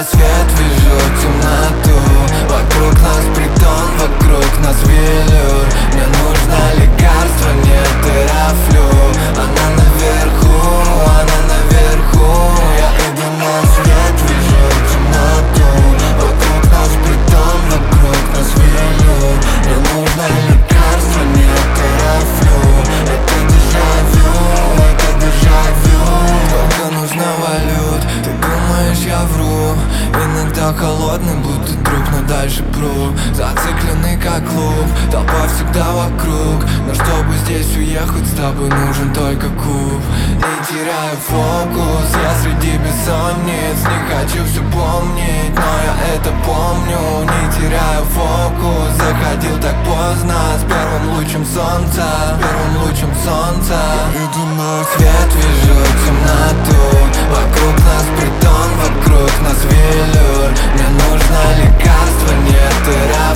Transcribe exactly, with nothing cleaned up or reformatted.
свет, вижу темноту. Вокруг нас притон, вокруг нас велюр. Мне нужно лекарство, нет терафлю. Она наверху, она наверху. Я иду на свет, вижу темноту. Вокруг нас притон, вокруг нас велюр. Мне нужно лекарство, нет терафлю. Это дежавю, это дежавю. Сколько нужно валют, ты думаешь, я вру? Иногда холодный, будто друг, но дальше пру. Зацикленный как клуб, толпа всегда вокруг. Но чтобы здесь уехать, с тобой нужен только куб. Не теряю фокус, я среди бессонниц. Не хочу все помнить, но я это помню. Не теряю фокус, заходил так поздно. С первым лучом солнца, с первым лучом солнца. Иду на свет, вижу темноту. Вокруг нас притон, вокруг нас велюр. Мне нужно лекарство, нет терапии.